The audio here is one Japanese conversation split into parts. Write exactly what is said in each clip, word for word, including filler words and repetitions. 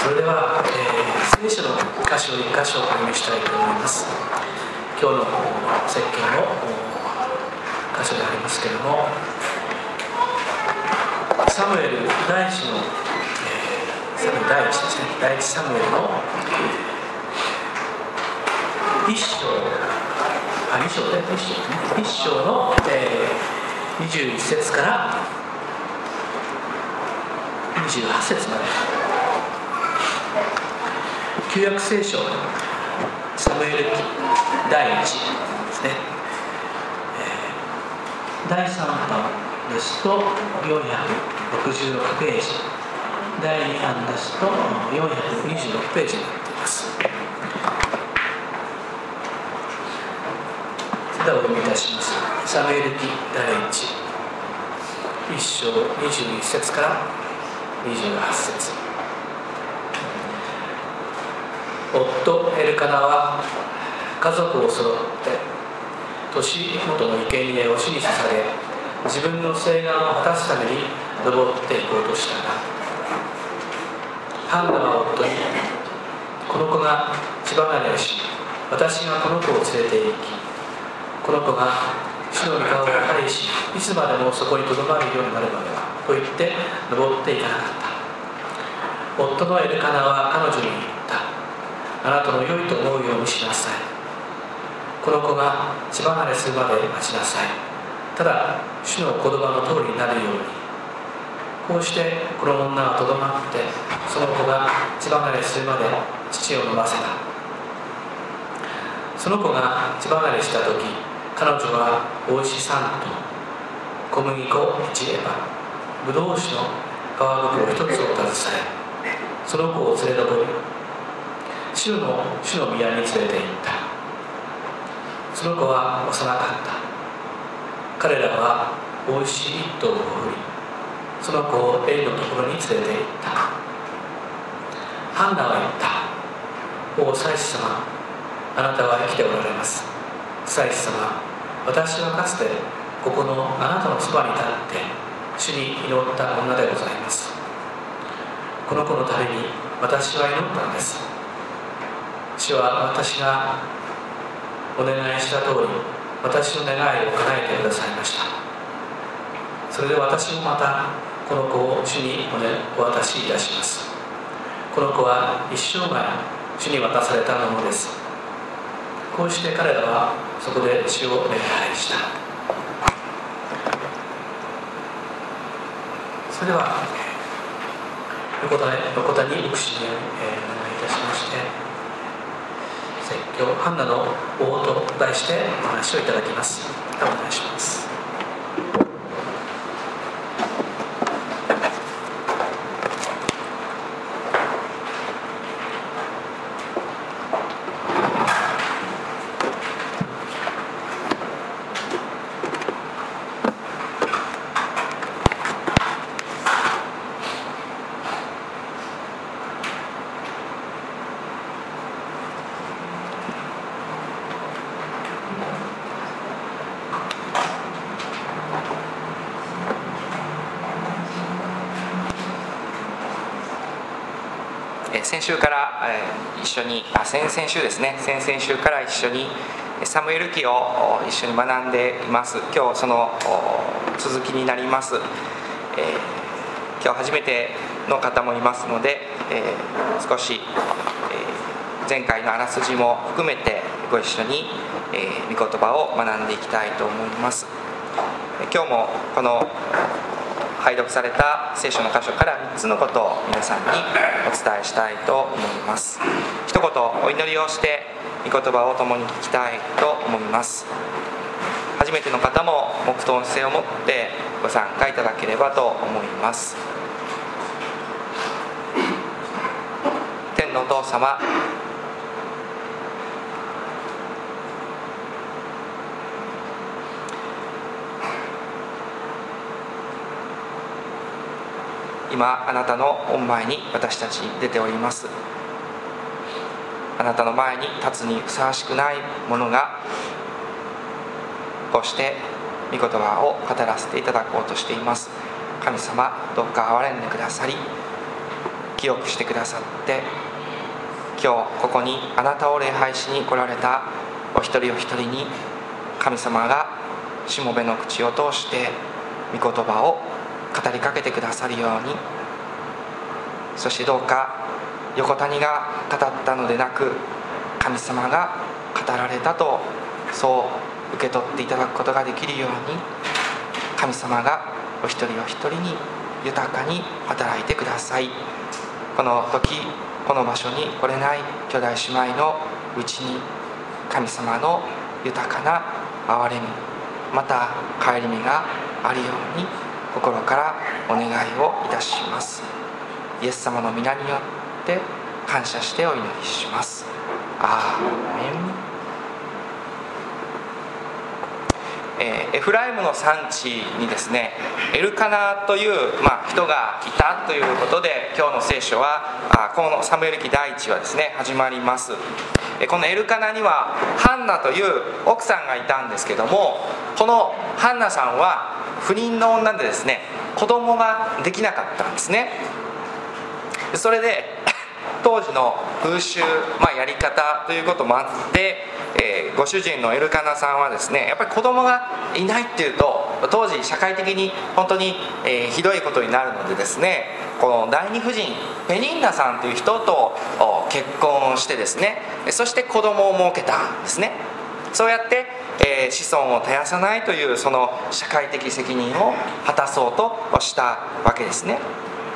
それでは、えー、聖書の箇所を一箇所お読みしたいと思います。今日の説教の箇所でありますけれども、サムエル第一の、えー、サムエル第一ですね、第一サムエルの一章、あ、二章で、一章ですね、一章の、えー、にじゅういち節からにじゅうはち節まで、旧約聖書サムエル記第一ですね、えー、だいさん版ですとよんひゃくろくじゅうろくページ、だいに版ですとよんひゃくにじゅうろくページになっています。それではお読みいたします。サムエル記第一一章にじゅういち節からにじゅうはち節。夫エルカナは家族を揃って年元の生贄を主に捧げ、自分の請願を果たすために登っていこうとしたが、ハンナは夫に、この子が血離れをし、私がこの子を連れて行き、この子が主の御顔を拝し、いつまでもそこにとどまるようになるまではと言って登っていかなかった。夫のエルカナは彼女に言った。あなたの良いと思うようにしなさい。この子が血離れするまで待ちなさい。ただ主の言葉の通りになるように。こうしてこの女はとどまって、その子が血離れするまで乳を飲ませた。その子が血離れした時、彼女はおいしさんと小麦粉いちエバ、ぶどう酒の皮袋一つを携え、その子を連れ上り、主の主の宮に連れて行った。その子は幼かった。彼らはおいしい一頭を振り、その子をエリのところに連れて行った。ハンナは言った。お祭司様、あなたは生きておられます。祭司様、私はかつてここのあなたのそばに立って主に祈った女でございます。この子のために私は祈ったのです。主は私がお願いした通り、私の願いを叶えてくださいました。それで私もまたこの子を主にお渡しいたします。この子は一生涯主に渡されたものです。こうして彼らはそこで主を礼拝した。それでは横田横田に牧師にお願いいたしまして、説教ハンナの王と題してお話をいただきます。お願いします。 先週から、えー、一緒にあ先々週ですね先々週から一緒にサムエル記を一緒に学んでいます。今日その続きになります。えー、今日初めての方もいますので、えー、少し、えー、前回のあらすじも含めてご一緒に、えー、御言葉を学んでいきたいと思います。今日もこの拝読された聖書の箇所からみっつのことを皆さんにお伝えしたいと思います。一言お祈りをして御言葉を共に聞きたいと思います。初めての方も黙祷の姿勢を持ってご参加いただければと思います。天のお父様、今あなたの御前に私たち出ております。あなたの前に立つにふさわしくないものがこうして御言葉を語らせていただこうとしています。神様、どうか憐れんでくださり、 清くしてくださって、今日ここにあなたを礼拝しに来られたお一人お一人に、神様がしもべの口を通して御言葉を語りかけてくださるように、そしてどうか横谷が語ったのでなく、神様が語られたとそう受け取っていただくことができるように、神様がお一人お一人に豊かに働いてください。この時この場所に来れない兄弟姉妹のうちに、神様の豊かな憐れみ、また顧みがあるように心からお願いをいたします。イエス様の皆によって感謝してお祈りします。アーメン。えー、エフライムの産地にですね、エルカナという、まあ、人がいたということで、今日の聖書はあこのサムエル記第一はですね始まります。えー、このエルカナにはハンナという奥さんがいたんですけども、このハンナさんは不妊の女でですね、子供ができなかったんですね。それで当時の風習、まあ、やり方ということもあって、えー、ご主人のエルカナさんはですね、やっぱり子供がいないっていうと当時社会的に本当に、えー、ひどいことになるのでですね、この第二夫人ペニンナさんという人と結婚をしてですね、そして子供を設けたんですね。そうやって、えー、子孫を絶やさないというその社会的責任を果たそうとしたわけですね。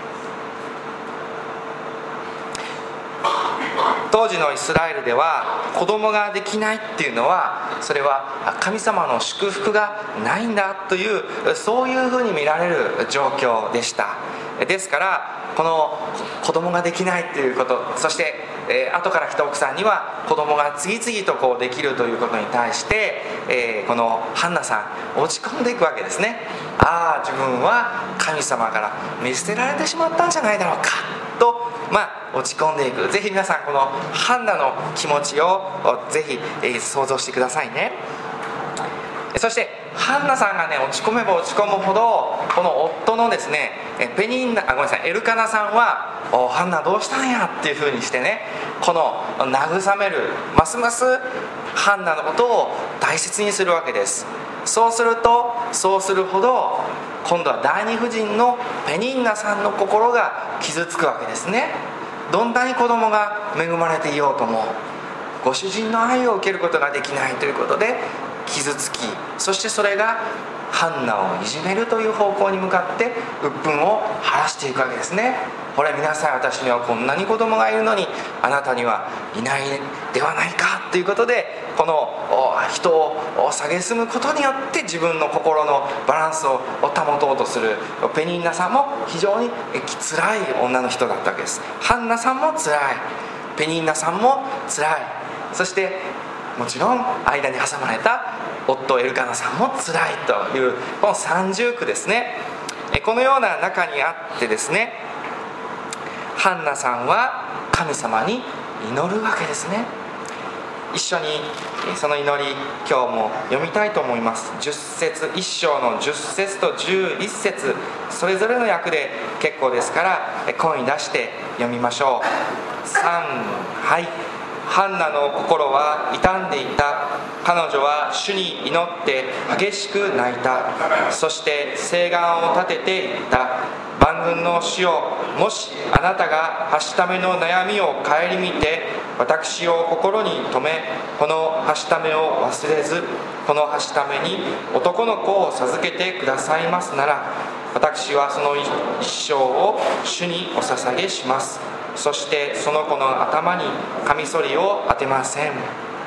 当時のイスラエルでは子供ができないっていうのは、それは神様の祝福がないんだという、そういうふうに見られる状況でした。ですからこの子供ができないということ、そして、えー、後から来た奥さんには子供が次々とこうできるということに対して、えー、このハンナさん落ち込んでいくわけですね。ああ、自分は神様から見捨てられてしまったんじゃないだろうかと、まあ、落ち込んでいく。ぜひ皆さんこのハンナの気持ちをぜひ、えー、想像してくださいね。そしてハンナさんがね落ち込めば落ち込むほど、この夫のですねペニンナあごめんなさいエルカナさんは「おハンナどうしたんや」っていうふうにしてね、この慰める、ますますハンナのことを大切にするわけです。そうするとそうするほど、今度は第二夫人のペニンナさんの心が傷つくわけですね。どんなに子供が恵まれていようとも、ご主人の愛を受けることができないということで傷つき、そしてそれがハンナをいじめるという方向に向かって鬱憤を晴らしていくわけですね。これ皆さん、私にはこんなに子供がいるのにあなたにはいないではないかということで、この人を蔑むことによって自分の心のバランスを保とうとするペニンナさんも非常に辛い女の人だったわけです。ハンナさんも辛い、ペニンナさんも辛い、そしてもちろん間に挟まれた夫エルカナさんも辛いという、この三重苦ですね。このような中にあってですね、ハンナさんは神様に祈るわけですね。一緒にその祈り今日も読みたいと思います。じゅっ節、一章のじゅっ節とじゅういち節、それぞれの訳で結構ですから声に出して読みましょう。さん、はい。ハンナの心は傷んでいた。彼女は主に祈って激しく泣いた。そして誓願を立てていった。万軍の主よ、もしあなたがはしための悩みを顧みて私を心に留め、このはしためを忘れず、このはしために男の子を授けてくださいますなら、私はその一生を主にお捧げします。そしてその子の頭にカミソリを当てません。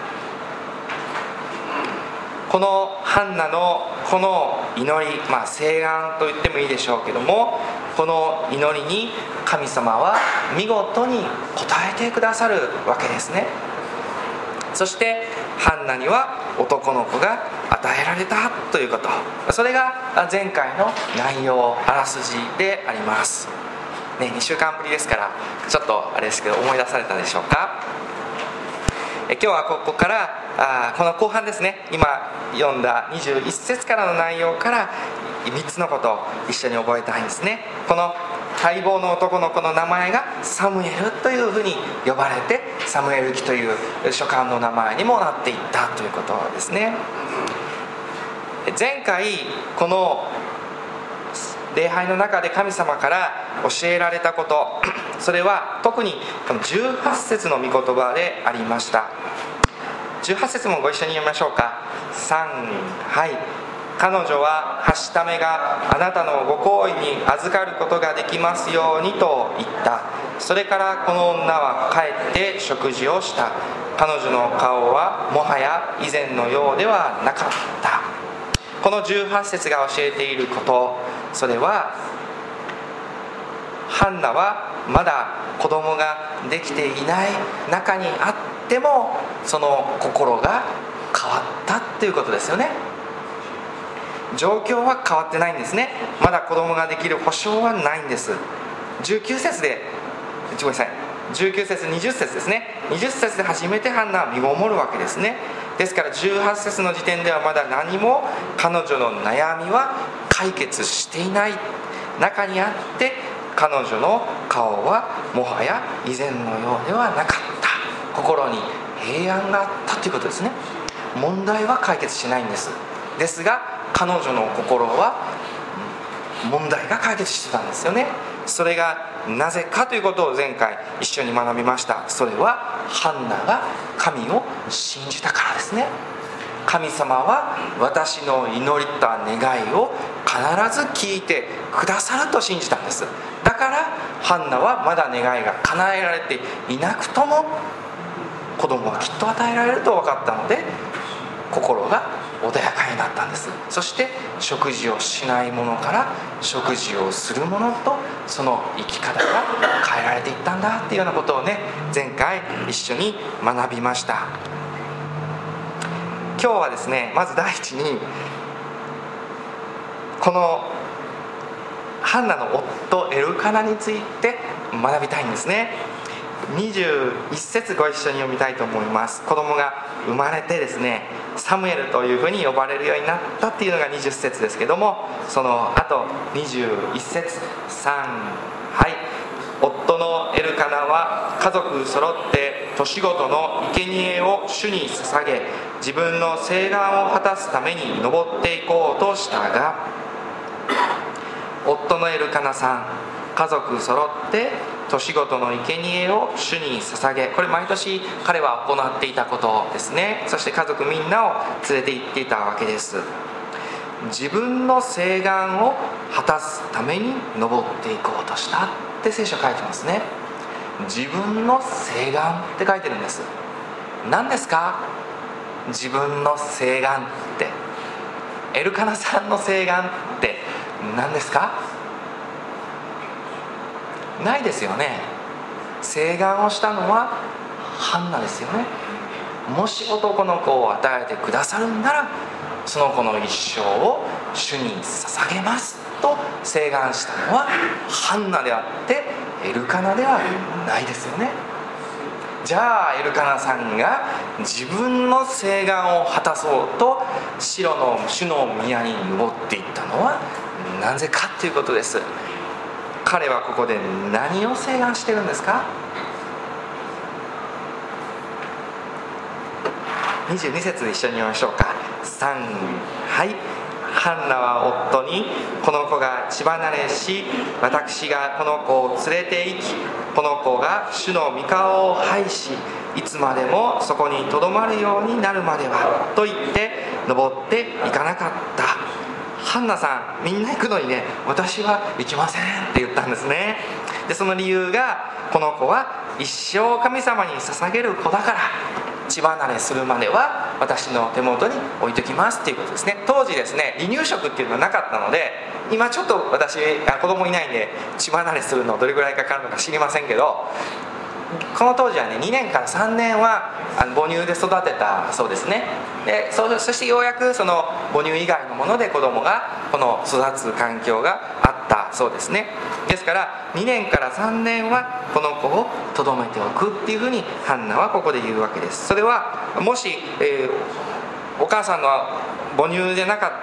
このハンナのこの祈り、まあ誓願と言ってもいいでしょうけども、この祈りに神様は見事に応えてくださるわけですね。そしてハンナには男の子が与えられたということ、それが前回の内容、あらすじでありますね。にしゅうかんぶりですからちょっとあれですけど思い出されたでしょうか。え今日はここからあこの後半ですね、今読んだにじゅういち節からの内容からみっつのことを一緒に覚えたいんですね。この待望の男の子の名前がサムエルというふうに呼ばれて、サムエル記という書簡の名前にもなっていったということですね。前回この礼拝の中で神様から教えられたこと、それは特にこのじゅうはち節の御言葉でありました。じゅうはち節もご一緒に読みましょうか。さん、はい。彼女ははしためがあなたのご厚意に預かることができますようにと言った。それからこの女は帰って食事をした。彼女の顔はもはや以前のようではなかった。このじゅうはち節が教えていること、それはハンナはまだ子供ができていない中にあっても、その心が変わったっていうことですよね。状況は変わってないんですね。まだ子供ができる保証はないんです。じゅうきゅう節でごめんなさいじゅうきゅう節にじゅう節ですね。にじゅう節で初めてハンナは身ごもるわけですね。ですからじゅうはち節の時点ではまだ何も彼女の悩みは解決していない中にあって、彼女の顔はもはや以前のようではなかった。心に平安があったということですね。問題は解決しないんです。ですが彼女の心は問題が解決してたんですよね。それがなぜかということを前回一緒に学びました。それはハンナが神を信じたからですね。神様は私の祈りと願いを必ず聞いてくださると信じたんです。だからハンナはまだ願いが叶えられていなくとも子供はきっと与えられると分かったので、心が穏やかになったんです。そして食事をしないものから食事をするものと、その生き方が変えられていったんだっていうようなことをね、前回一緒に学びました。今日はですね、まず第一にこのハンナの夫エルカナについて学びたいんですね。にじゅういち節ご一緒に読みたいと思います。子供が生まれてですね、サムエルというふうに呼ばれるようになったっていうのがにじゅう節ですけども、その後にじゅういち節さん、はい。夫のエルカナは家族揃って年ごとの生贄を主に捧げ、自分の誓願を果たすために登っていこうとしたが、夫のエルカナさん、家族揃って年ごとの生贄を主に捧げ、これ毎年彼は行っていたことですね。そして家族みんなを連れて行っていたわけです。自分の誓願を果たすために登っていこうとしたって聖書書いてますね。自分の誓願って書いてるんです。何ですか？自分の誓願って。エルカナさんの誓願って何ですか？ないですよね。誓願をしたのはハンナですよね。もし男の子を与えてくださるんなら、その子の一生を主に捧げますと誓願したのはハンナであってエルカナではないですよね。じゃあエルカナさんが自分の誓願を果たそうとシロの主の宮に登っていったのはなぜかということです。彼はここで何を誓願してるんですか？にじゅうに節で一緒に読みましょうか。さん、はい。ハンナは夫に、この子が血離れし、私がこの子を連れて行き、この子が主の御顔を拝し、いつまでもそこにとどまるようになるまではと言って登っていかなかった。ハンナさん、みんな行くのにね、私は行きませんって言ったんですね。でその理由が、この子は一生神様に捧げる子だから、血離れするまでは私の手元に置いときますっていうことですね。当時ですね、離乳食っていうのはなかったので、今ちょっと私子供いないんで血離れするのどれぐらいかかるのか知りませんけど、この当時はねにねんからさんねんはあの母乳で育てたそうですね。で そ, そしてようやくその母乳以外のもので子供がこの育つ環境があったそうですね。ですからにねんからさんねんはこの子をとどめておくっていうふうにハンナはここで言うわけです。それはもし、えー、お母さんの母乳でなかっ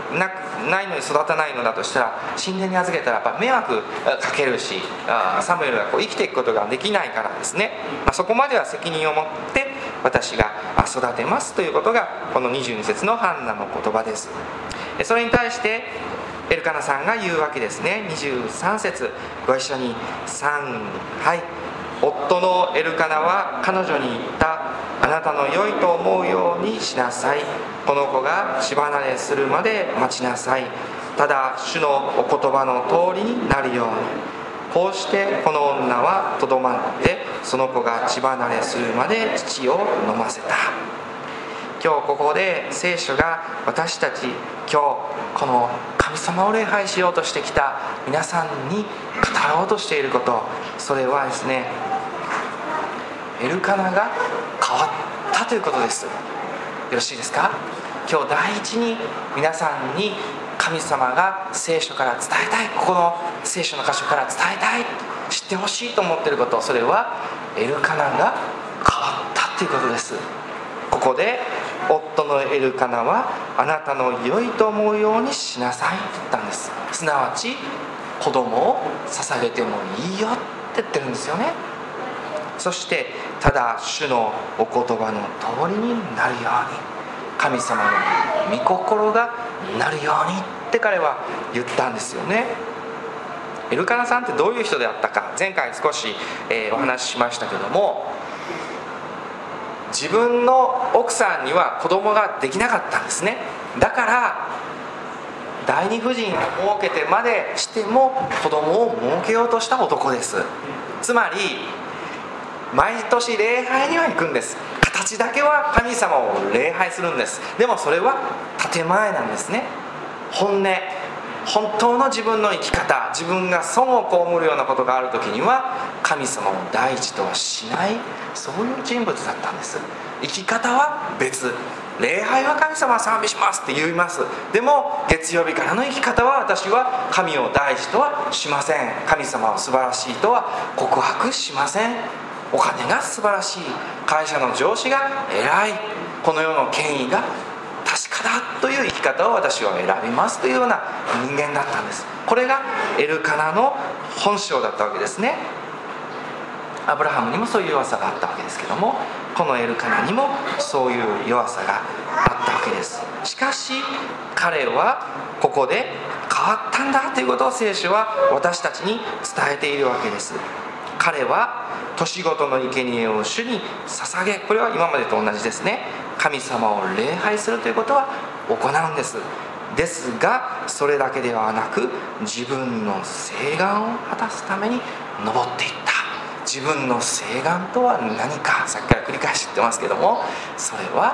なないのに育たないのだとしたら、神殿に預けたらやっぱ迷惑かけるし、サムエルがこう生きていくことができないからですね、まあ、そこまでは責任を持って私が育てますということがこのにじゅうに節のハンナの言葉です。それに対してエルカナさんが言うわけですね。にじゅうさん節ご一緒にさん、はい。夫のエルカナは彼女に言った。あなたの良いと思うようにしなさい。この子が血離れするまで待ちなさい。ただ主のお言葉の通りになるように。こうしてこの女はとどまってその子が血離れするまで乳を飲ませた。今日ここで聖書が私たち今日この神様を礼拝しようとしてきた皆さんに語ろうとしていること、それはですね、エルカナが変わったということです。よろしいですか。今日第一に皆さんに神様が聖書から伝えたい、ここの聖書の箇所から伝えたい、知ってほしいと思っていること、それはエルカナが変わったということです。ここで夫のエルカナはあなたの良いと思うようにしなさいと言ったんです。すなわち子供を捧げてもいいよって言ってるんですよね。そしてただ主のお言葉の通りになるように、神様の御心がなるようにって彼は言ったんですよね。エルカナさんってどういう人であったか、前回少し、えー、お話ししましたけども、自分の奥さんには子供ができなかったんですね。だから第二夫人を設けてまでしても子供を設けようとした男です。つまり毎年礼拝には行くんです。形だけは神様を礼拝するんです。でもそれは建前なんですね。本音、本当の自分の生き方、自分が損を被るようなことがある時には神様を第一とはしない、そういう人物だったんです。生き方は別、礼拝は神様は賛美しますって言います。でも月曜日からの生き方は私は神を第一とはしません。神様は素晴らしいとは告白しません。お金が素晴らしい、会社の上司が偉い、この世の権威が確かだという生き方を私は選びますというような人間だったんです。これがエルカナの本性だったわけですね。アブラハムにもそういう弱さがあったわけですけども、このエルカナにもそういう弱さがあったわけです。しかし彼はここで変わったんだということを聖書は私たちに伝えているわけです。彼は年ごとの生贄を主に捧げ、これは今までと同じですね。神様を礼拝するということは行うんです。ですがそれだけではなく、自分の誓願を果たすために登っていった。自分の誓願とは何か、さっきから繰り返し言ってますけども、それは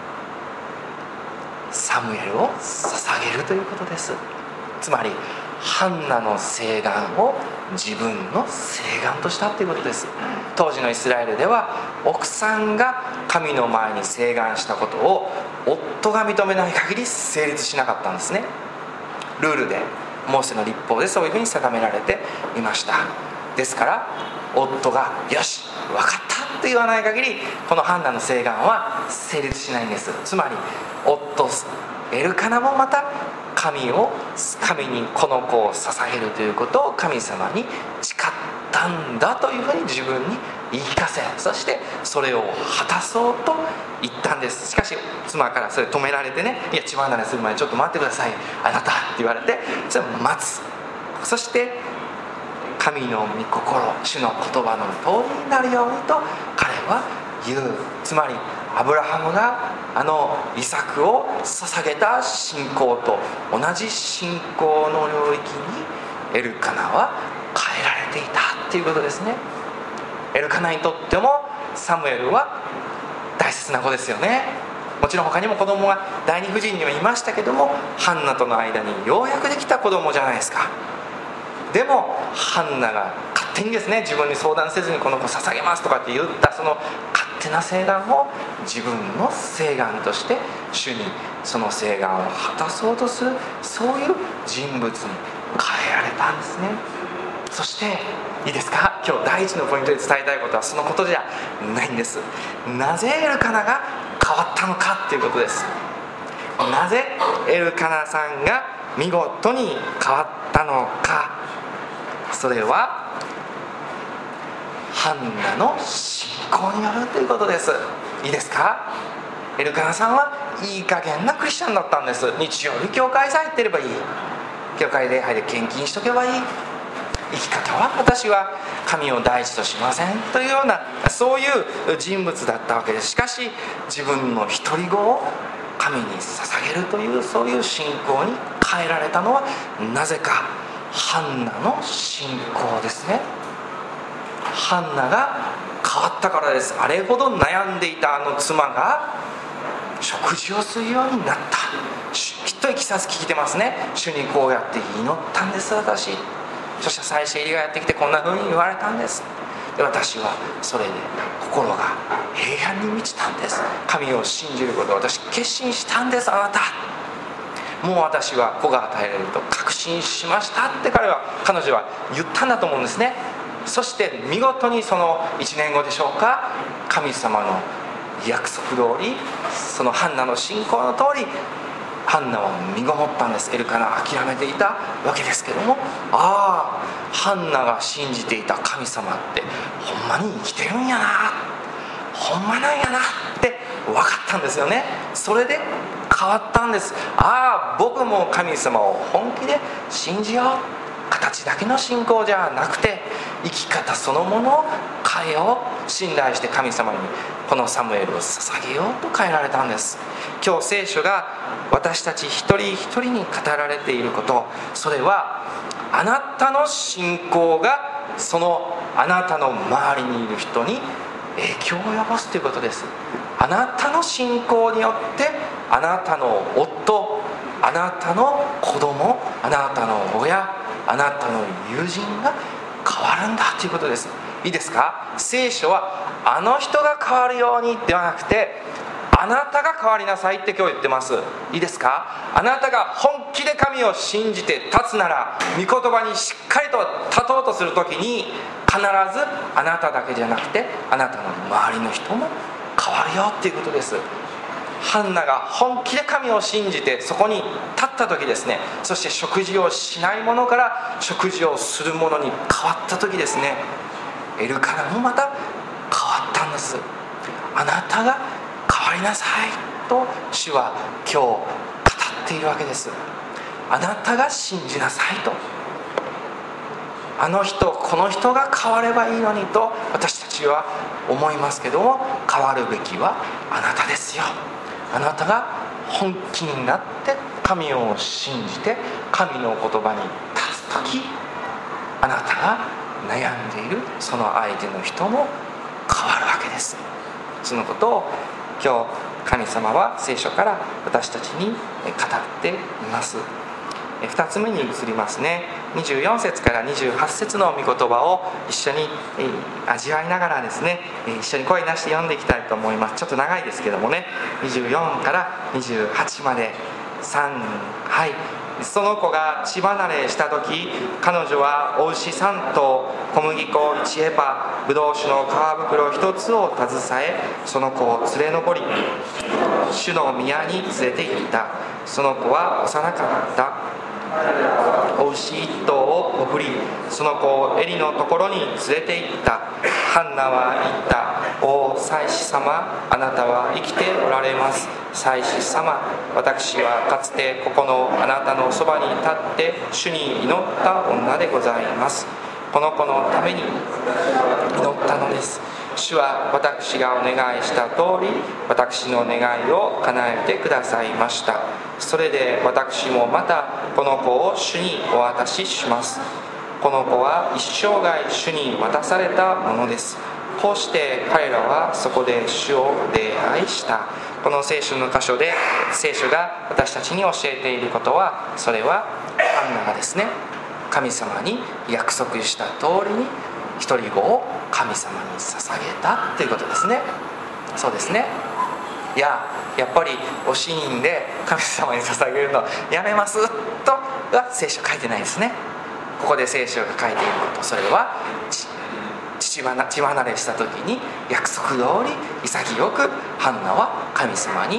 サムエルを捧げるということです。つまりハンナの誓願を自分の誓願としたということです。当時のイスラエルでは奥さんが神の前に誓願したことを夫が認めない限り成立しなかったんですね。ルールで、モーセの律法でそういうふうに定められていました。ですから夫がよし分かったと言わない限りこのハンナの誓願は成立しないんです。つまり夫エルカナもまた神を神にこの子を捧げるということを神様に誓ったんだというふうに自分に言い聞かせ、そしてそれを果たそうと言ったんです。しかし妻からそれ止められてね、いや血離れする前にちょっと待ってくださいあなたって言われて、それを待つ。そして神の御心、主の言葉の通りになるようにと彼は言う。つまりアブラハムがあのイサクを捧げた信仰と同じ信仰の領域にエルカナは変えられていたということですね。エルカナにとってもサムエルは大切な子ですよね。もちろん他にも子供が第二夫人にはいましたけども、ハンナとの間にようやくできた子供じゃないですか。でもハンナが勝手にですね、自分に相談せずにこの子捧げますとかって言ったその勝手な誓願を自分の誓願として主にその誓願を果たそうとする、そういう人物に変えられたんですね。そしていいですか、今日第一のポイントで伝えたいことはそのことじゃないんです。なぜエルカナが変わったのかっていうことです。 なぜエルカナさんが見事に変わったのか、それはハンナの信仰によるということです。いいですか？エルカナさんはいい加減なクリスチャンだったんです。日曜日教会さえ行ってればいい、教会礼拝で献金しとけばいい、生き方は私は神を第一としませんというような、そういう人物だったわけです。しかし自分の独り子を神に捧げるという、そういう信仰に変えられたのはなぜかハンナの信仰ですね。ハンナが変わったからです。あれほど悩んでいたあの妻が食事をするようになった。きっといきさつ聞いてますね。主にこうやって祈ったんです私。そして祭司エリがやってきてこんな風に言われたんです。で私はそれで心が平安に満ちたんです。神を信じることを私決心したんです。あなたもう私は子が与えられると確信しましたって彼は彼女は言ったんだと思うんですね。そして見事にそのいちねんごでしょうか、神様の約束通り、そのハンナの信仰の通りハンナは身ごもったんです。エルカナ諦めていたわけですけども、ああハンナが信じていた神様ってほんまに生きてるんやな、ほんまなんやなって分かったんですよね。それで変わったんです。ああ僕も神様を本気で信じよう、形だけの信仰じゃなくて生き方そのものを変えよう、信頼して神様にこのサムエルを捧げようと変えられたんです。今日聖書が私たち一人一人に語られていること、それはあなたの信仰がそのあなたの周りにいる人に影響を及ぼすということです。あなたの信仰によってあなたの夫、あなたの子供、あなたの親、あなたの友人が変わるんだということです。いいですか？聖書はあの人が変わるようにではなくてあなたが変わりなさいって今日言ってます。いいですか？あなたが本気で神を信じて立つなら、御言葉にしっかりと立とうとするときに必ずあなただけじゃなくてあなたの周りの人も変わるよっていうことです。ハンナが本気で神を信じてそこに立った時ですね、そして食事をしないものから食事をするものに変わった時ですね、エルカナもまた変わったんです。あなたが変わりなさいと主は今日語っているわけです。あなたが信じなさいと、あの人この人が変わればいいのにと私たちは思いますけども、変わるべきはあなたですよ。あなたが本気になって神を信じて神の言葉に立つとき、あなたが悩んでいるその相手の人も変わるわけです。そのことを今日神様は聖書から私たちに語っています。ふたつめに移りますね。にじゅうよん節からにじゅうはち節の御言葉を一緒に味わいながらですね、一緒に声出して読んでいきたいと思います。ちょっと長いですけどもね、にじゅうよんからにじゅうはちまでさん、はい。その子が血離れした時、彼女は子牛さん頭、小麦粉いちエパ、ぶどう酒の皮袋一つを携え、その子を連れ上り主の宮に連れて行った。その子は幼かった。子牛一頭を送り、その子をエリのところに連れて行った。ハンナは言った。お祭司様、あなたは生きておられます。祭司様、私はかつてここのあなたのそばに立って主に祈った女でございます。この子のために祈ったのです。主は私がお願いした通り、私の願いを叶えてくださいました。それで私もまたこの子を主にお渡しします。この子は一生涯主に渡されたものです。こうして彼らはそこで主を礼拝した。この聖書の箇所で聖書が私たちに教えていることは、それはハンナがですね、神様に約束した通りに一人子を神様に捧げたということですね。そうですね。いや、やっぱりお死人で神様に捧げるのやめますとは聖書書いてないですね。ここで聖書が書いていること、それは父離血離れした時に約束通り潔くハンナは神様に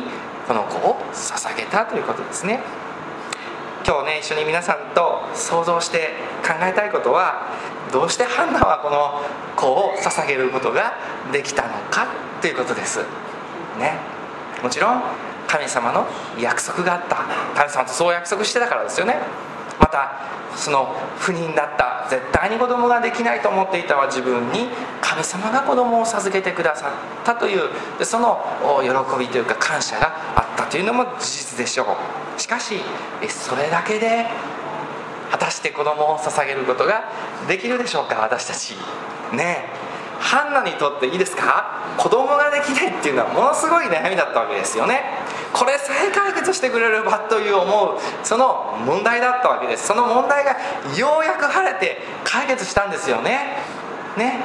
この子を捧げたということですね。今日ね、一緒に皆さんと想像して考えたいことは、どうしてハンナはこの子を捧げることができたのかということですね。もちろん神様の約束があった、神様とそう約束してたからですよね。またその不妊だった、絶対に子供ができないと思っていたは自分に神様が子供を授けてくださったという、でその喜びというか感謝があったというのも事実でしょう。しかしそれだけで果たして子供を捧げることができるでしょうか、私たちね。ハンナにとっていいですか、子供ができないっていうのはものすごい悩みだったわけですよね。これさえ解決してくれればという思うその問題だったわけです。その問題がようやく晴れて解決したんですよね。ね、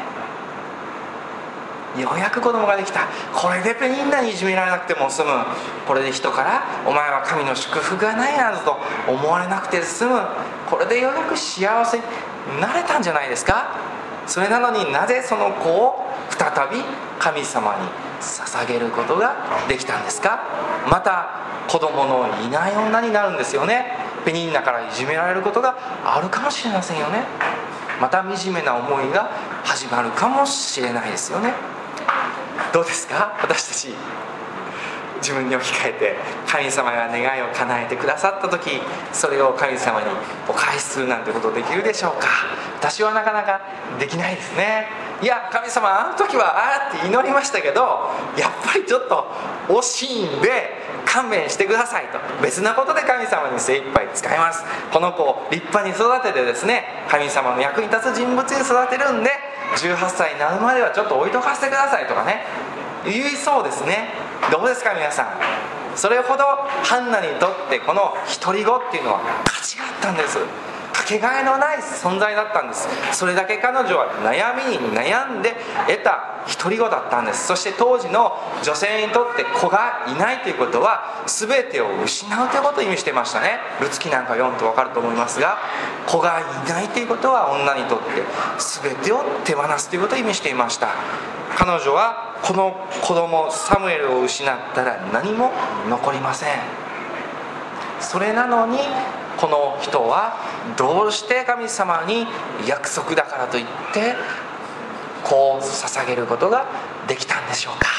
ようやく子供ができた。これでみんなにいじめられなくても済む。これで人からお前は神の祝福がないなどと思われなくて済む。これでようやく幸せになれたんじゃないですか。それなのになぜその子を再び神様に捧げることができたんですか。また子供のいない女になるんですよね。ペニンナからいじめられることがあるかもしれませんよね。また惨めな思いが始まるかもしれないですよね。どうですか、私たち自分に置き換えて、神様が願いを叶えてくださった時、それを神様にお返しするなんてことできるでしょうか。私はなかなかできないですね。いや、神様あの時はああって祈りましたけど、やっぱりちょっと惜しいんで勘弁してくださいと、別なことで神様に精一杯使います。この子を立派に育ててですね、神様の役に立つ人物に育てるんで、じゅうはっさいになるまではちょっと置いとかせてくださいとかね、言いそうですね。どうですか皆さん。それほどハンナにとってこの独り子っていうのは価値があったんです。かけがえのない存在だったんです。それだけ彼女は悩みに悩んで得た独り子だったんです。そして当時の女性にとって子がいないということは全てを失うということを意味していましたね。ルツキなんか読むと分かると思いますが、子がいないということは女にとって全てを手放すということを意味していました。彼女はこの子供サムエルを失ったら何も残りません。それなのにこの人はどうして神様に約束だからといって子を捧げることができたんでしょうか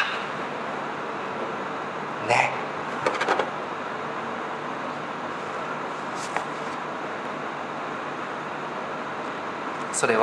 ね。それ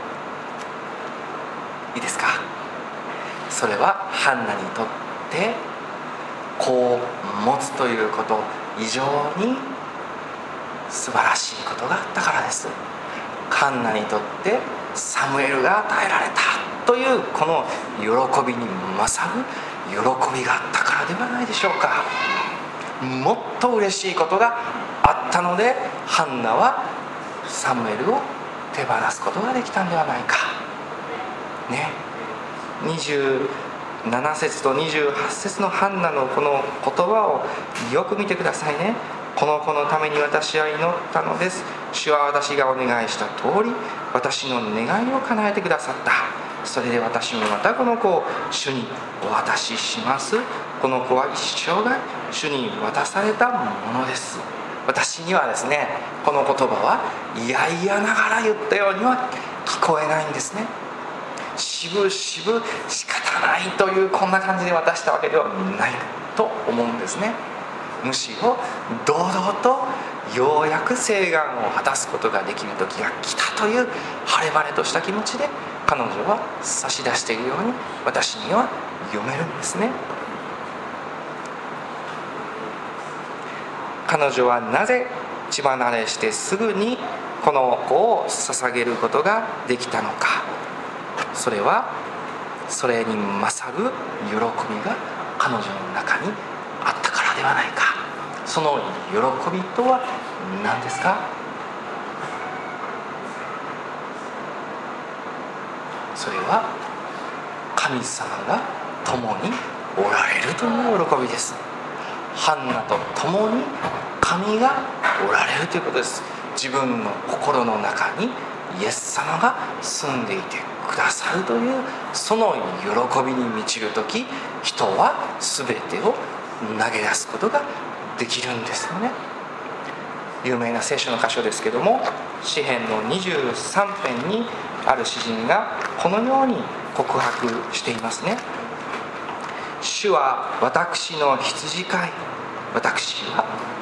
はいいですか、それはハンナにとって子を持つということ以上に素晴らしいことがあったからです。ハンナにとってサムエルが与えられたというこの喜びに勝る喜びがあったからではないでしょうか。もっと嬉しいことがあったのでハンナはサムエルを手放すことができたんではないかね。にじゅうなな節とにじゅうはち節のハンナのこの言葉をよく見てくださいね。この子のために私は祈ったのです。主は私がお願いした通り私の願いを叶えてくださった。それで私もまたこの子を主にお渡しします。この子は一生涯主に渡されたものです。私にはですね、この言葉はいやいやながら言ったようには聞こえないんですね。しぶしぶ仕方ないというこんな感じで渡したわけではないと思うんですね。むしろ堂々とようやく誓願を果たすことができる時が来たという晴れ晴れとした気持ちで彼女は差し出しているように私には読めるんですね。彼女はなぜ血離れしてすぐにこの子を捧げることができたのか。それはそれに勝る喜びが彼女の中にあったからではないか。その喜びとは何ですか。それは神様が共におられるという喜びです。ハンナと共に神がおられるということです。自分の心の中にイエス様が住んでいてくださるというその喜びに満ちるとき、人は全てを投げ出すことができるんですよね。有名な聖書の箇所ですけども、詩編のにじゅうさん編にある詩人がこのように告白していますね。主は私の羊飼い、私は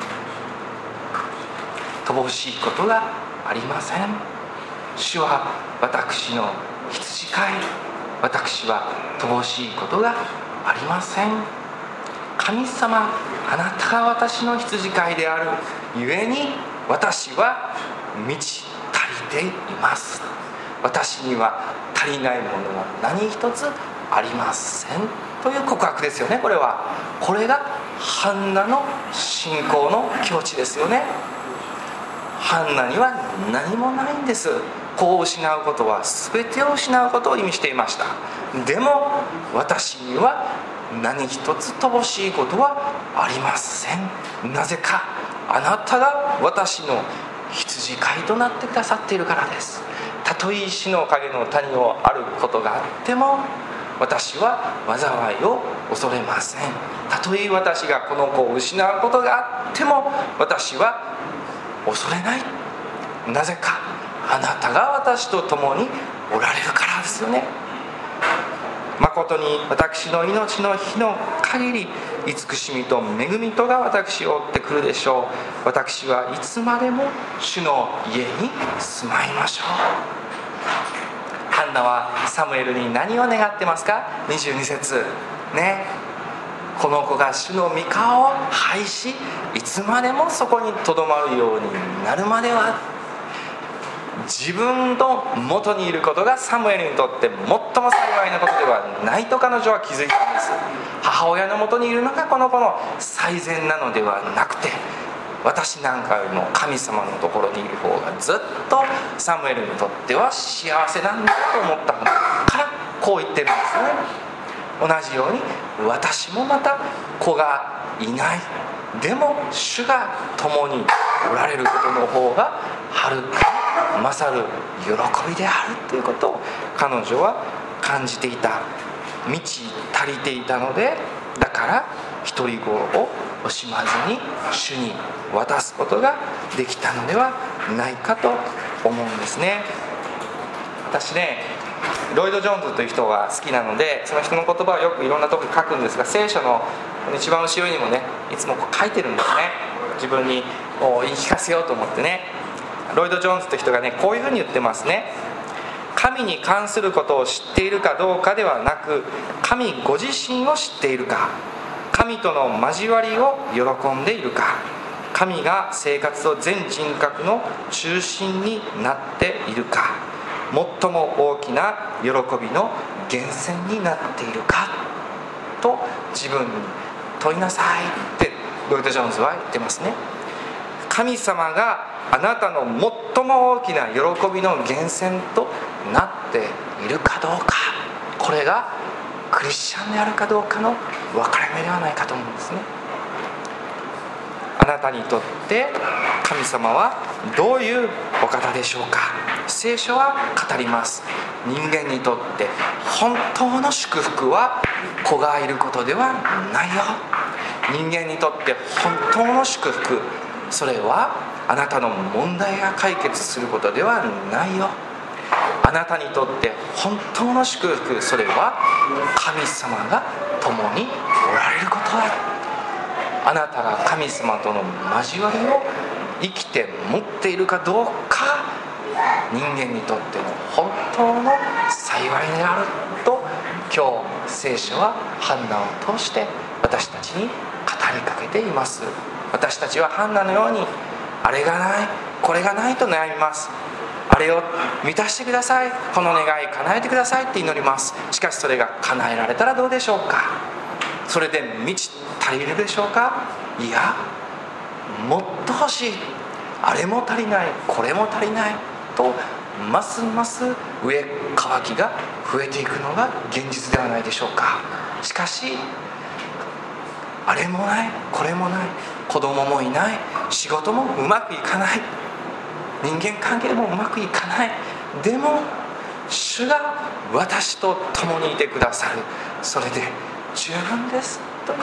乏しいことがありません。主は私の羊飼い、私は乏しいことがありません。神様、あなたが私の羊飼いであるゆえに、私は満ち足りています。私には足りないものは何一つありませんという告白ですよね。これはこれがハンナの信仰の境地ですよね。ハンナには何もないんです。子を失うことは全てを失うことを意味していました。でも私には何一つ乏しいことはありません。なぜか、あなたが私の羊飼いとなってくださっているからです。たとえ死の影の谷を歩くことがあっても、私は災いを恐れません。たとえ私がこの子を失うことがあっても、私は恐れない。なぜか、あなたが私と共におられるからですよね。誠に私の命の日の限り、慈しみと恵みとが私を追ってくるでしょう。私はいつまでも主の家に住まいましょう。ハンナはサムエルに何を願ってますか？にじゅうに節ね。この子が主の御顔を拝し、いつまでもそこにとどまるようになるまでは。自分の元にいることがサムエルにとって最も幸いなことではないと彼女は気づいたんです。母親の元にいるのがこの子の最善なのではなくて、私なんかよりも神様のところにいる方がずっとサムエルにとっては幸せなんだと思ったからこう言ってるんですね。同じように私もまた子がいない、でも主が共におられることの方がはるかに勝る喜びであるということを彼女は感じていた。満ち足りていたので、だから独り子を惜しまずに主に渡すことができたのではないかと思うんですね。私ね、ロイド・ジョーンズという人が好きなので、その人の言葉をよくいろんなところに書くんですが、聖書の一番後ろにもね、いつもこう書いてるんですね。自分にこう言い聞かせようと思ってね。ロイド・ジョーンズという人がね、こういうふうに言ってますね。神に関することを知っているかどうかではなく、神ご自身を知っているか、神との交わりを喜んでいるか、神が生活と全人格の中心になっているか、最も大きな喜びの源泉になっているかと自分に問いなさいってロイド・ジョーンズは言ってますね。神様があなたの最も大きな喜びの源泉となっているかどうか、これがクリスチャンであるかどうかの分かれ目ではないかと思うんですね。あなたにとって神様はどういうお方でしょうか。聖書は語ります。人間にとって本当の祝福は子がいることではないよ。人間にとって本当の祝福、それはあなたの問題が解決することではないよ。あなたにとって本当の祝福、それは神様が共におられることだ。あなたが神様との交わりを生きて持っているかどうか、人間にとっての本当の幸いであると、今日聖書はハンナを通して私たちに語りかけています。私たちはハンナのように、あれがない、これがないと悩みます。あれを満たしてください、この願い叶えてくださいって祈ります。しかしそれが叶えられたらどうでしょうか。それで満ち足りるでしょうか。いや、もっと欲しい、あれも足りない、これも足りないと、ますます上渇きが増えていくのが現実ではないでしょうか。しかしあれもない、これもない、子供もいない、仕事もうまくいかない、人間関係もうまくいかない、でも主が私と共にいてくださる、それで十分ですという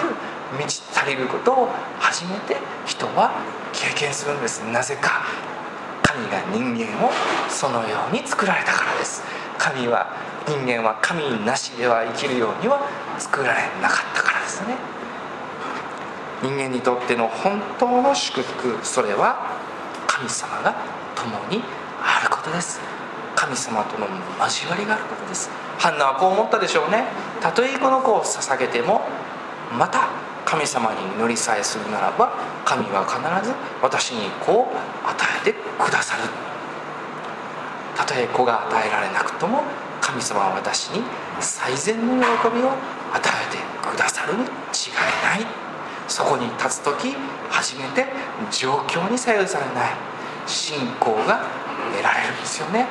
満ち足りることを初めて人は経験するんです。なぜか、神が人間をそのように作られたからです。神は人間は神なしでは生きるようには作られなかったからですね。人間にとっての本当の祝福、それは神様が共にあることです。神様との交わりがあることです。ハンナはこう思ったでしょうね。たとえこの子を捧げても、また神様に祈りさえするならば、神は必ず私に子を与えてくださる。たとえ子が与えられなくとも、神様は私に最善の喜びを与えてくださるに違いない。そこに立つ時、初めて状況に左右されない信仰が得られるんですよね。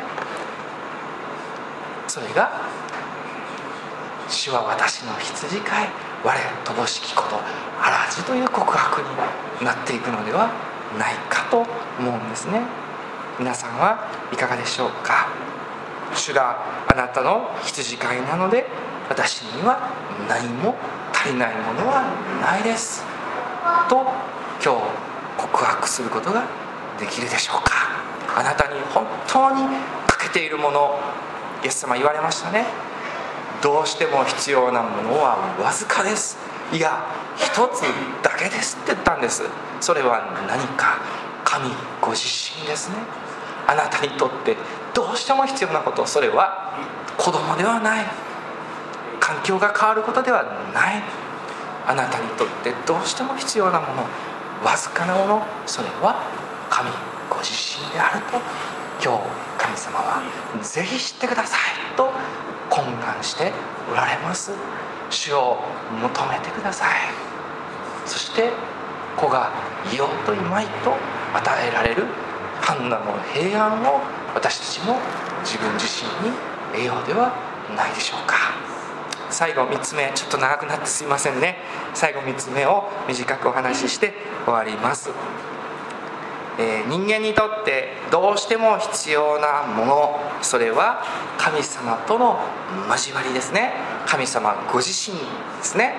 それが、主は私の羊飼い、我乏しきことあらずという告白になっていくのではないかと思うんですね。皆さんはいかがでしょうか。主があなたの羊飼いなので、私には何も足りないものはないですと今日告白することができるでしょうか。あなたに本当に欠けているもの、イエス様言われましたね。どうしても必要なものはわずかです。いや、一つだけですって言ったんです。それは何か、神ご自身ですね。あなたにとってどうしても必要なこと、それは子供ではない、環境が変わることではない。あなたにとってどうしても必要なもの、わずかなもの、それは神ご自身であると、今日神様はぜひ知ってくださいと懇願しておられます。主を求めてください。そして子がいようといまいと与えられるハンナの平安を私たちも自分自身に得ようではないでしょうか。最後みっつめ、ちょっと長くなってすいませんね。最後みっつめを短くお話しして終わります。えー、人間にとってどうしても必要なもの、それは神様との交わりですね。神様ご自身ですね。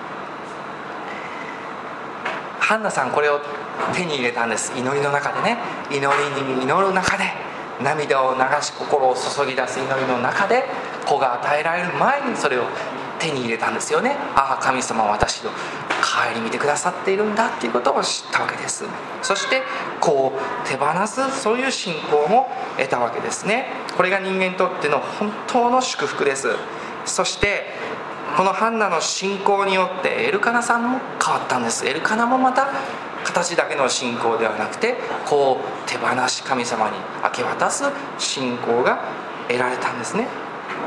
ハンナさん、これを手に入れたんです。祈りの中でね、祈りに祈る中で、涙を流し心を注ぎ出す祈りの中で、子が与えられる前にそれを手に入れたんですよね。ああ、神様は私の顧みてくださっているんだっていうことを知ったわけです。そしてこう手放す、そういう信仰も得たわけですね。これが人間にとっての本当の祝福です。そしてこのハンナの信仰によってエルカナさんも変わったんです。エルカナもまた形だけの信仰ではなくて、こう手放し神様に明け渡す信仰が得られたんですね。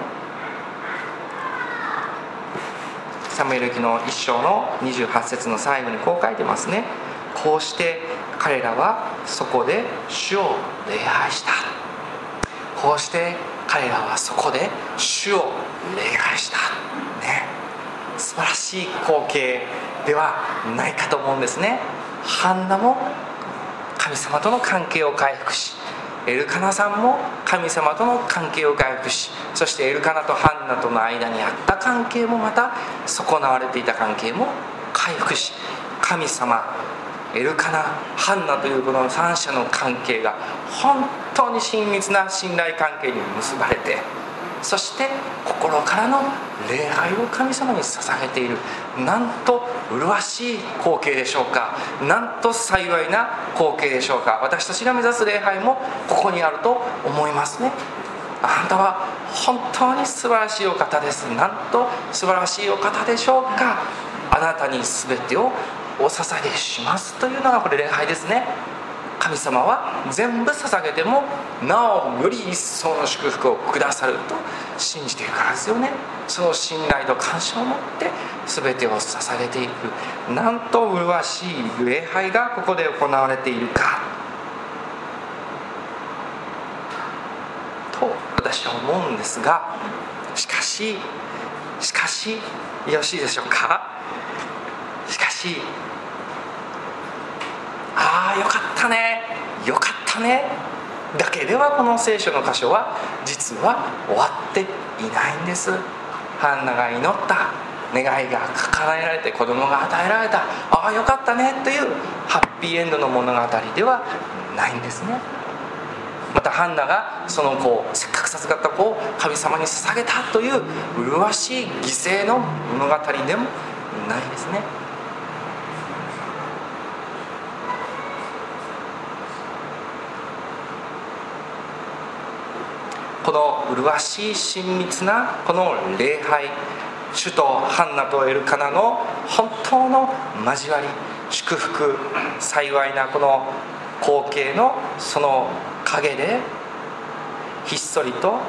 サムエル記の一章のにじゅうはち節の最後にこう書いてますね。こうして彼らはそこで主を礼拝した。こうして彼らはそこで主を礼拝したね。素晴らしい光景ではないかと思うんですね。ハンナも神様との関係を回復し、エルカナさんも神様との関係を回復し、そしてエルカナとハンナとの間にあった関係もまた損なわれていた関係も回復し、神様、エルカナ、ハンナというこの三者の関係が本当に親密な信頼関係に結ばれて、そして心からの礼拝を神様に捧げている、なんと麗しい光景でしょうか。なんと幸いな光景でしょうか。私たちが目指す礼拝もここにあると思いますね。あなたは本当に素晴らしいお方です。なんと素晴らしいお方でしょうか。あなたに全てをお捧げしますというのがこれ礼拝ですね。神様は全部捧げてもなおより一層の祝福をくださると信じているからですよね。その信頼と感謝を持って全てを捧げていく、なんと麗しい礼拝がここで行われているかと私は思うんですが、しかししかしよろしいでしょうか。しかしああよかったね、よかったねだけではこの聖書の箇所は実は終わっていないんです。ハンナが祈った、 願いが叶えられて子供が与えられた、ああよかったねというハッピーエンドの物語ではないんですね。またハンナがその子を、せっかく授かった子を神様に捧げたという麗しい犠牲の物語でもないですね。この麗しい親密なこの礼拝、主とハンナとエルカナの本当の交わり、祝福、幸いなこの光景のその陰でひっそりと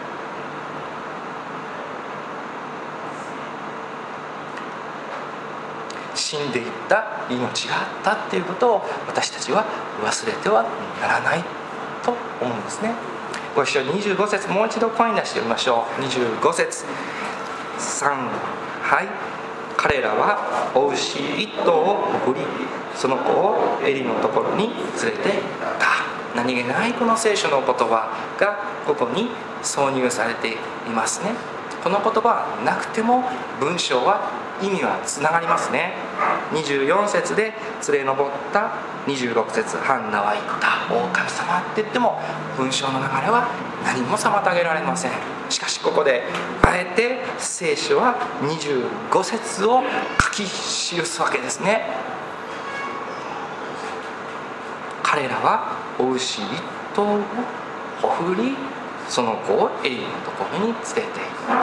死んでいった命があったっていうことを私たちは忘れてはならないと思うんですね。ご一緒ににじゅうご節もう一度声に出してみましょう。にじゅうご節、さん、はい。彼らは子牛一頭を送り、その子をエリのところに連れて行った。何気ないこの聖書の言葉がここに挿入されていますね。この言葉はなくても文章は意味はつながりますね。にじゅうよん節で連れ上ったにじゅうろく節、ハンナは言った、お神様って言っても文章の流れは何も妨げられません。しかしここであえて聖書はにじゅうご節を書き記すわけですね。彼らは子牛一頭をほふり、その子をエリのところに連れて行った。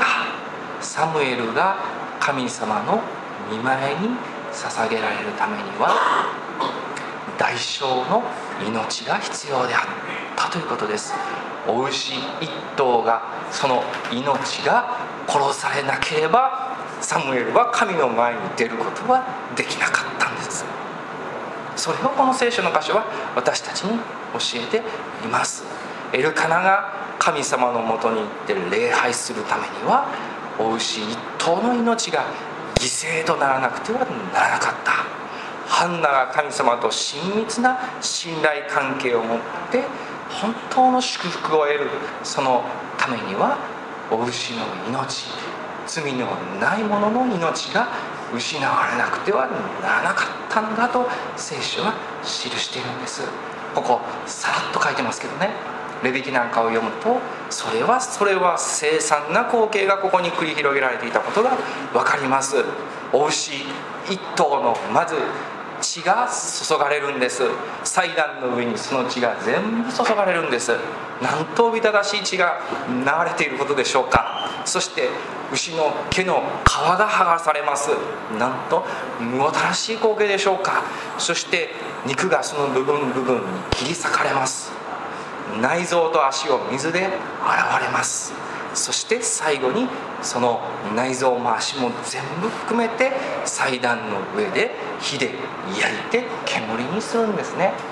サムエルが神様の御前に捧げられるためには代償の命が必要であったということです。子牛一頭が、その命が殺されなければサムエルは神の前に出ることはできなかったんです。それをこの聖書の箇所は私たちに教えています。エルカナが神様のもとに行って礼拝するためには子牛一頭の命が犠牲とならなくてはならなかった。ハンナが神様と親密な信頼関係を持って本当の祝福を得る、そのためには子牛の命、罪のない者の命が失われなくてはならなかったんだと聖書は記しているんです。ここさらっと書いてますけどね、レビ記なんかを読むとそれはそれは凄惨な光景がここに繰り広げられていたことが分かります。子牛一頭のまず血が注がれるんです。祭壇の上にその血が全部注がれるんです。なんとおびただしい血が流れていることでしょうか。そして牛の毛の皮が剥がされます。なんとむごたらしい光景でしょうか。そして肉がその部分部分に切り裂かれます。内臓と足を水で洗われます。そして最後にその内臓も足も全部含めて祭壇の上で火で焼いて煙にするんですね。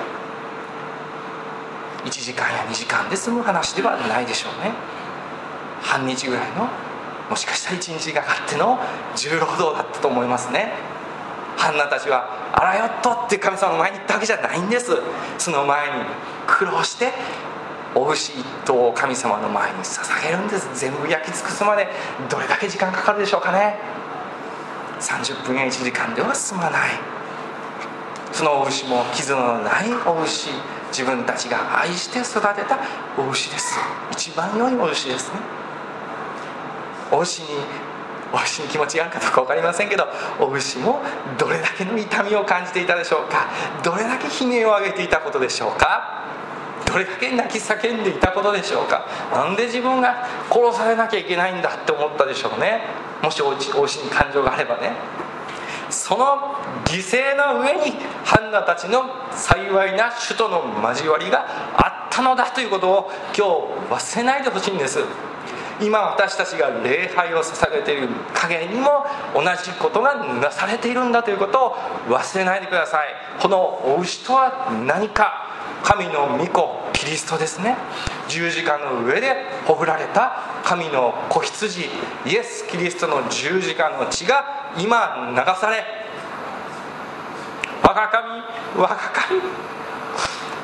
いちじかんやにじかんで済む話ではないでしょうね。半日ぐらいの、もしかしたらいちにちがかっての重労働だったと思いますね。ハンナたちはあらよっとって神様の前に行ったわけじゃないんです。その前に苦労して子牛一頭を神様の前に捧げるんです。全部焼き尽くすまでどれだけ時間かかるでしょうかね。さんじゅっぷんやいちじかんでは済まない。その子牛も傷のない子牛、自分たちが愛して育てた子牛です。一番良い子牛ですね。子牛に子牛に気持ちがあるかどうか分かりませんけど、子牛もどれだけの痛みを感じていたでしょうか。どれだけ悲鳴を上げていたことでしょうか。どれだけ泣き叫んでいたことでしょうか。なんで自分が殺されなきゃいけないんだって思ったでしょうね。もしお牛に感情があればね。その犠牲の上にハンナたちの幸いな主との交わりがあったのだということを今日忘れないでほしいんです。今私たちが礼拝を捧げている陰にも同じことがなされているんだということを忘れないでください。このお牛とは何か、神の御子キリストですね。十字架の上でほふられた神の子羊イエス・キリストの十字架の血が今流され、我が神我が神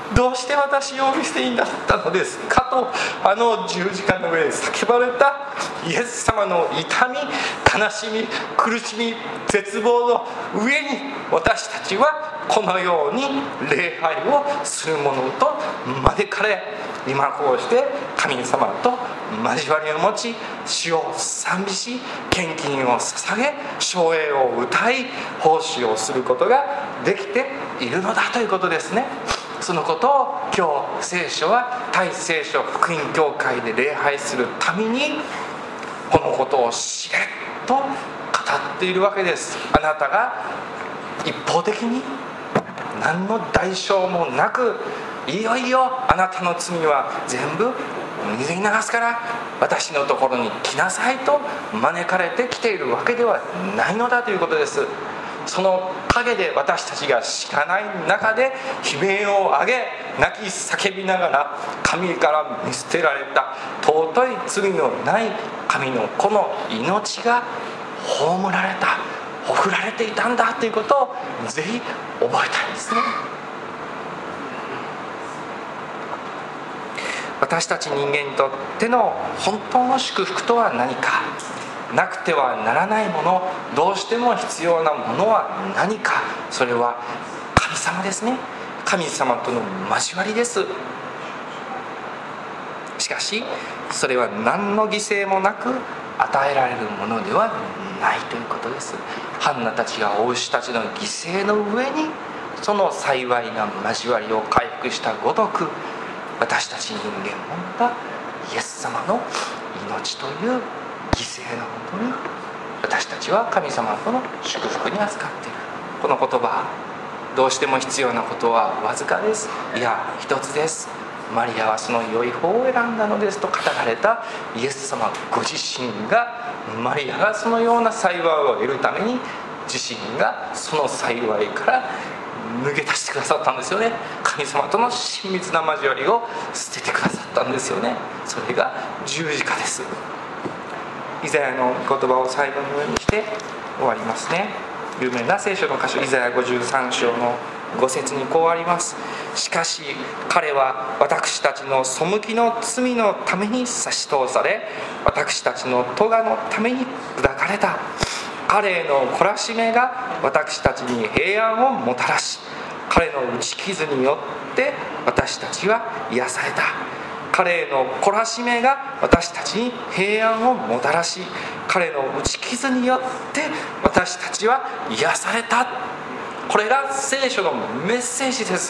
どうして私をお見捨てになったのですかと、あの十字架の上で叫ばれたイエス様の痛み、悲しみ、苦しみ、絶望の上に、私たちはこのように礼拝をするものと招かれ、今こうして神様と交わりを持ち、主を賛美し、献金を捧げ、唱詠を歌い、奉仕をすることができているのだということですね。そのことを今日聖書は対聖書福音教会で礼拝するためにこのことをしれっと語っているわけです。あなたが一方的に何の代償もなく、いよいよあなたの罪は全部水に流すから私のところに来なさいと招かれてきているわけではないのだということです。その陰で私たちが知らない中で悲鳴を上げ、泣き叫びながら神から見捨てられた尊い罪のない神の子の命が葬られた、送られていたんだということをぜひ覚えたいですね。私たち人間にとっての本当の祝福とは何か、なくてはならないもの、どうしても必要なものは何か、それは神様ですね。神様との交わりです。しかしそれは何の犠牲もなく与えられるものではないということです。ハンナたちがお牛たちの犠牲の上にその幸いな交わりを回復したごとく、私たち人間もまたイエス様の命という犠牲のもとに私たちは神様との祝福に預かっている。この言葉、どうしても必要なことはわずかです。いや一つです。マリアはその良い方を選んだのですと語られたイエス様ご自身が、マリアがそのような幸いを得るために自身がその幸いから抜け出してくださったんですよね。神様との親密な交わりを捨ててくださったんですよね。それが十字架です。イザヤの言葉を最後のようにして終わりますね。有名な聖書の箇所、イザヤごじゅうさん章のご節にこうあります。しかし彼は私たちの背きの罪のために差し通され、私たちの咎のために砕かれた。彼への懲らしめが私たちに平安をもたらし、彼の打ち傷によって私たちは癒された。彼への懲らしめが私たちに平安をもたらし、彼の打ち傷によって私たちは癒された。これが聖書のメッセージです。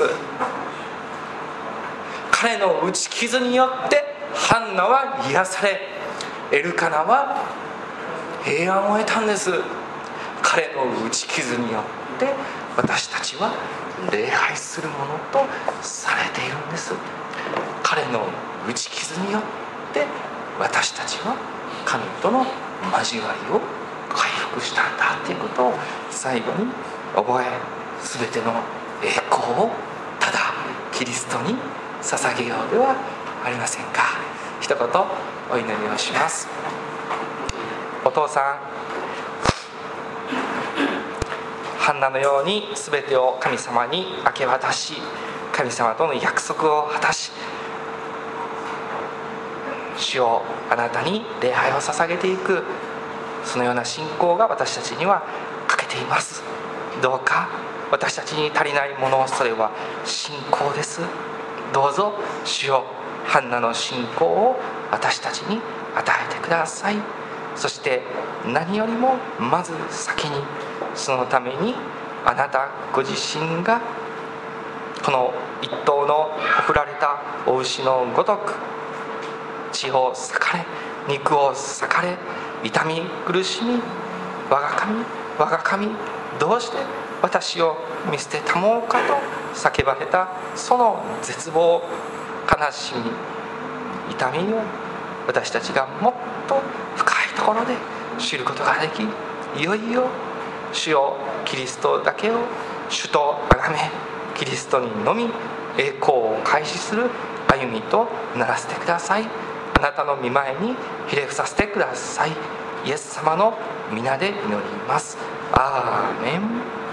彼の打ち傷によってハンナは癒され、エルカナは平安を得たんです。彼の打ち傷によって私たちは礼拝するものとされているんです。彼の打ち傷によって私たちは神との交わりを回復したんだということを最後に覚え、全ての栄光をただキリストに捧げようではありませんか。一言お祈りをします。お父さん、ハンナのように全てを神様に明け渡し、神様との約束を果たし、主をあなたに礼拝を捧げていく、そのような信仰が私たちには欠けています。どうか私たちに足りないもの、それは信仰です。どうぞ主よ、ハンナの信仰を私たちに与えてください。そして何よりもまず先に、そのためにあなたご自身がこの一頭の送られたお牛のごとく、血を裂かれ、肉を裂かれ、痛み苦しみ、我が神我が神どうして私を見捨てたもうかと叫ばれた、その絶望、悲しみ、痛みを私たちがもっと深いところで知ることができ、いよいよ主よキリストだけを主と崇め、キリストにのみ栄光を開始する歩みとならせてください。あなたの御前にひれ伏させてください。イエス様の皆で祈ります。アーメン。